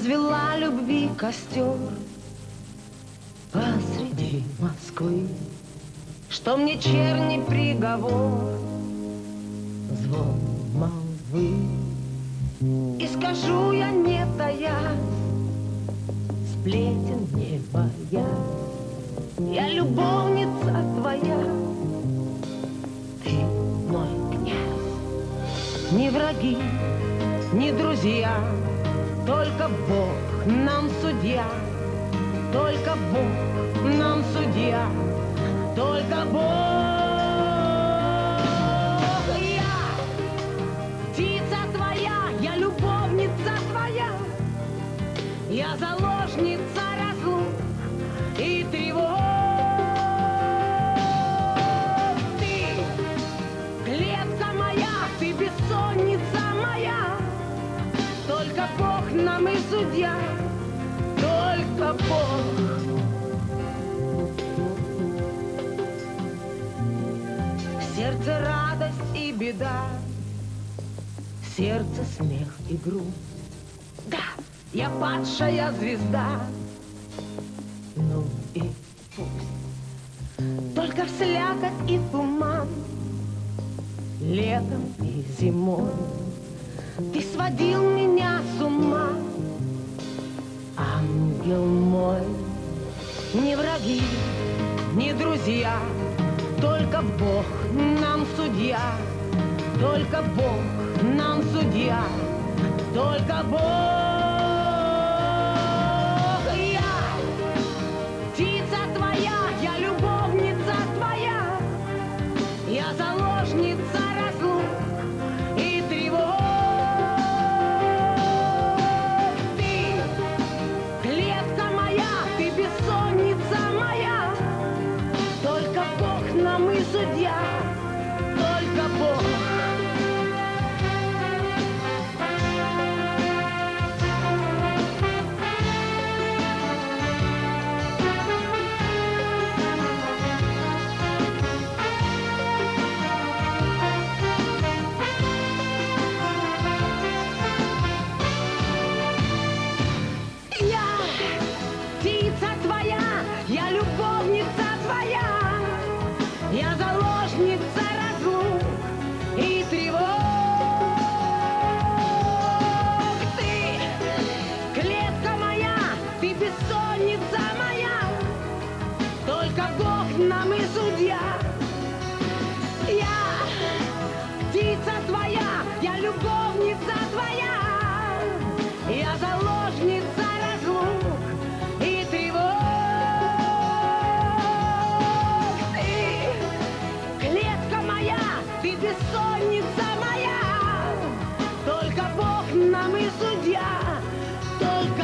развела любви костер посреди Москвы, что мне черни приговор, звон молвы. И скажу я, не таясь, сплетен не боясь, я любовница твоя, ты мой князь. Ни враги, ни друзья, только Бог нам судья, только Бог нам судья, только Бог. Я птица твоя, я любовница твоя, я заложница разлук и тревог. Ты клетка моя, ты бессонница моя, только Бог нам и судья, только Бог. В сердце радость и беда, в сердце смех и грусть. Да, я падшая звезда, ну и пусть. Только в слякоть и туман, летом и зимой ты сводил меня с ума, ангел мой. Ни враги, ни друзья, только Бог нам судья, только Бог нам судья, только Бог. Я птица твоя, я любовница твоя, я заложница разлук и тревог. Ты клетка моя, ты бессонница моя, только Бог нам и судья, только Бог. Я любовница твоя, я заложница разлук и тревог. Ты клетка моя, ты бессонница моя, только Бог нам и судья. Я птица твоя, я любовница твоя, я заложница разлук и тревог. Ты бессонница моя, только Бог нам и судья, только